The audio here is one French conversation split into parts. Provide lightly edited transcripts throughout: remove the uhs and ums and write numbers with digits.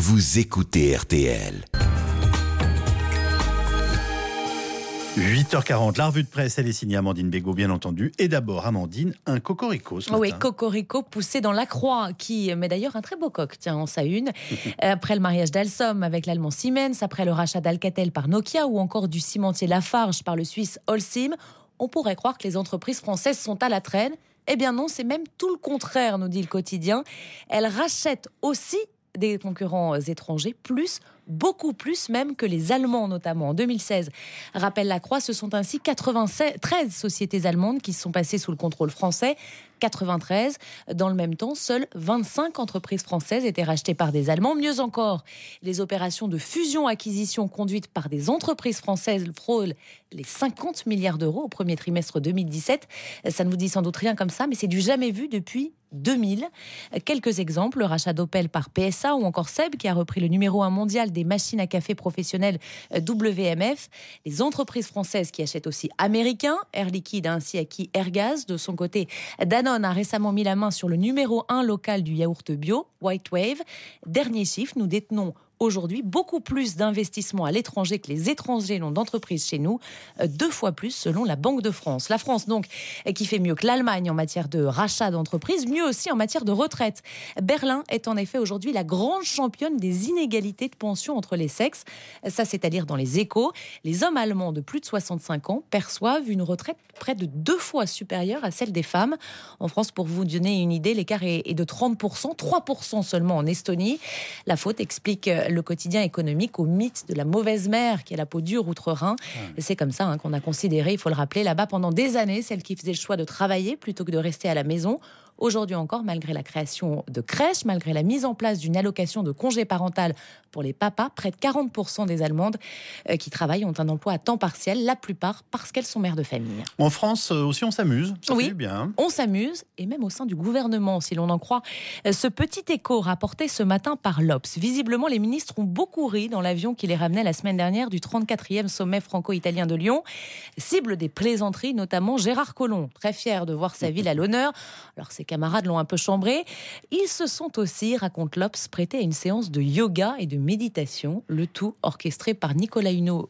vous écoutez RTL. 8h40, la revue de presse, elle est signée Amandine Bégaud, bien entendu. Et d'abord, Amandine, un cocorico ce matin. Oui, cocorico poussé dans la croix, qui met d'ailleurs un très beau coq, tiens, en sa une. Après le mariage d'Alstom avec l'allemand Siemens, après le rachat d'Alcatel par Nokia ou encore du cimentier Lafarge par le Suisse Holcim, on pourrait croire que les entreprises françaises sont à la traîne. Eh bien non, c'est même tout le contraire, nous dit le quotidien. Elles rachètent aussi des concurrents étrangers, beaucoup plus même que les Allemands notamment. En 2016, rappelle la Croix, ce sont ainsi 13 sociétés allemandes qui sont passées sous le contrôle français. 93. Dans le même temps, seules 25 entreprises françaises étaient rachetées par des Allemands. Mieux encore, les opérations de fusion-acquisition conduites par des entreprises françaises frôlent les 50 milliards d'euros au premier trimestre 2017. Ça ne vous dit sans doute rien comme ça, mais c'est du jamais vu depuis 2000. Quelques exemples, le rachat d'Opel par PSA ou encore Seb qui a repris le numéro 1 mondial des machines à café professionnelles WMF. Les entreprises françaises qui achètent aussi américains. Air Liquide a ainsi acquis Airgas. De son côté, Danone a récemment mis la main sur le numéro 1 local du yaourt bio, White Wave. Dernier chiffre, nous détenons aujourd'hui beaucoup plus d'investissements à l'étranger que les étrangers n'ont d'entreprises chez nous, 2 fois plus selon la Banque de France. La France donc qui fait mieux que l'Allemagne en matière de rachat d'entreprises, mieux aussi en matière de retraite. Berlin est en effet aujourd'hui la grande championne des inégalités de pension entre les sexes. Ça, c'est à dire dans les Échos. Les hommes allemands de plus de 65 ans perçoivent une retraite près de 2 fois supérieure à celle des femmes. En France, pour vous donner une idée, l'écart est de 30%, 3% seulement en Estonie. La faute, explique le quotidien économique, au mythe de la mauvaise mère qui a la peau dure outre-Rhin. C'est comme ça qu'on a considéré, il faut le rappeler, là-bas pendant des années, celle qui faisait le choix de travailler plutôt que de rester à la maison. Aujourd'hui encore, malgré la création de crèches, malgré la mise en place d'une allocation de congé parental pour les papas, près de 40% des Allemandes qui travaillent ont un emploi à temps partiel, la plupart parce qu'elles sont mères de famille. En France aussi, on s'amuse. Ça oui, fait bien. On s'amuse, et même au sein du gouvernement, si l'on en croit ce petit écho rapporté ce matin par l'Obs. Visiblement, les ministres ont beaucoup ri dans l'avion qui les ramenait la semaine dernière du 34e sommet franco-italien de Lyon. Cible des plaisanteries, notamment Gérard Collomb, très fier de voir sa ville à l'honneur. Alors ses camarades l'ont un peu chambré. Ils se sont aussi, raconte l'Obs, prêtés à une séance de yoga et de méditation, le tout orchestré par Nicolas Hulot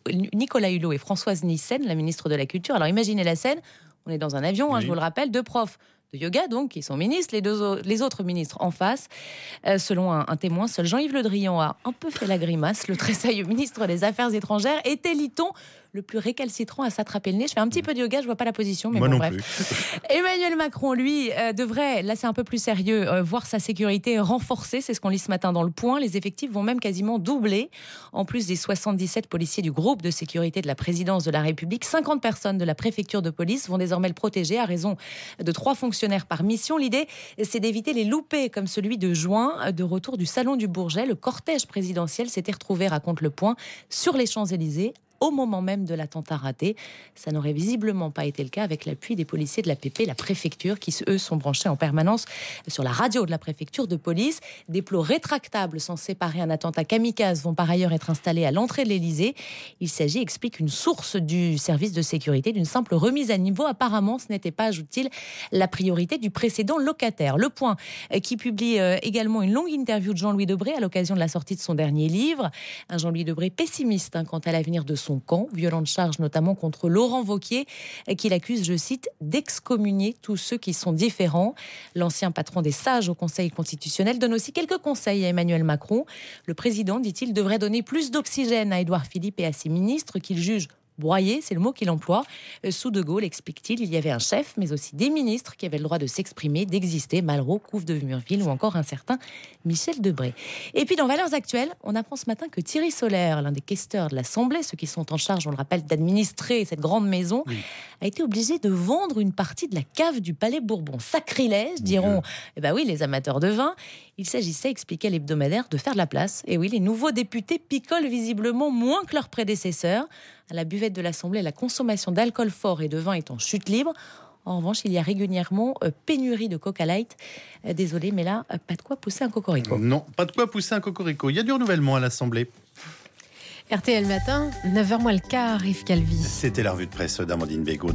et Françoise Nyssen, la ministre de la Culture. Alors imaginez la scène, on est dans un avion, je vous le rappelle, 2 profs de yoga, donc, qui sont ministres, les autres ministres en face. Selon un témoin, seul Jean-Yves Le Drian a un peu fait la grimace. Le très sérieux ministre des Affaires étrangères était, lit-on, le plus récalcitrant à s'attraper le nez. Je fais un petit peu de yoga, je vois pas la position, mais moi bon, non bref. Plus. Emmanuel Macron, lui, devrait, là c'est un peu plus sérieux, voir sa sécurité renforcée. C'est ce qu'on lit ce matin dans Le Point. Les effectifs vont même quasiment doubler. En plus des 77 policiers du groupe de sécurité de la présidence de la République, 50 personnes de la préfecture de police vont désormais le protéger à raison de 3 fonctionnaires par mission. L'idée, c'est d'éviter les loupés comme celui de juin, de retour du Salon du Bourget. Le cortège présidentiel s'était retrouvé, raconte Le Point, sur les Champs-Élysées au moment même de l'attentat raté. Ça n'aurait visiblement pas été le cas avec l'appui des policiers de la PP, la préfecture, qui eux sont branchés en permanence sur la radio de la préfecture de police. Des plots rétractables censés parer un attentat kamikaze vont par ailleurs être installés à l'entrée de l'Élysée. Il s'agit, explique une source du service de sécurité, d'une simple remise à niveau. Apparemment, ce n'était pas, ajoute-t-il, la priorité du précédent locataire. Le Point qui publie également une longue interview de Jean-Louis Debré à l'occasion de la sortie de son dernier livre. Un Jean-Louis Debré pessimiste quant à l'avenir de son camp. Violente charge notamment contre Laurent Wauquiez, qui l'accuse, je cite, d'excommunier tous ceux qui sont différents. L'ancien patron des sages au Conseil constitutionnel donne aussi quelques conseils à Emmanuel Macron. Le président, dit-il, devrait donner plus d'oxygène à Édouard Philippe et à ses ministres qu'il juge broyé, c'est le mot qu'il emploie. Sous De Gaulle, explique-t-il, il y avait un chef, mais aussi des ministres qui avaient le droit de s'exprimer, d'exister. Malraux, Couve de Murville ou encore un certain Michel Debré. Et puis dans Valeurs Actuelles, on apprend ce matin que Thierry Solaire, l'un des questeurs de l'Assemblée, ceux qui sont en charge, on le rappelle, d'administrer cette grande maison, a été obligé de vendre une partie de la cave du Palais Bourbon. Sacrilège, diront oui, les amateurs de vin. Il s'agissait, expliquait l'hebdomadaire, de faire de la place. Et oui, les nouveaux députés picolent visiblement moins que leurs prédécesseurs. À la buvette de l'Assemblée, la consommation d'alcool fort et de vin est en chute libre. En revanche, il y a régulièrement pénurie de Coca Light. Désolé, mais là, pas de quoi pousser un cocorico. Non, pas de quoi pousser un cocorico. Il y a du renouvellement à l'Assemblée. RTL Matin, 9h moins le quart, Yves Calvi. C'était la revue de presse d'Amandine Bégaud.